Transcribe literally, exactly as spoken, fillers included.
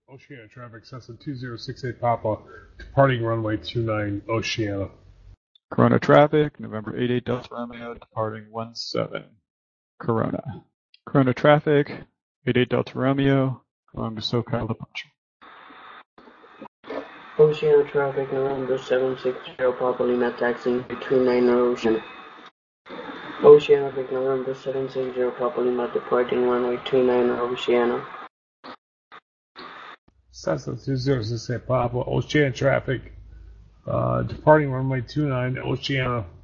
Oceana traffic, Cessna two zero six eight Papa, departing runway two nine, Oceana. Corona traffic, November eight eight Delta Romeo, departing one seven, Corona. Corona traffic, eight eight Delta Romeo, going to SoCal departure. Oceana traffic, November seven six zero Papa Lima, taxiing to two nine Oceana. Oceana traffic, November seven six zero Papa Lima, departing runway two nine Oceana. Cessna two zero six eight Papa, Oceana traffic, uh, departing runway two nine, Oceana.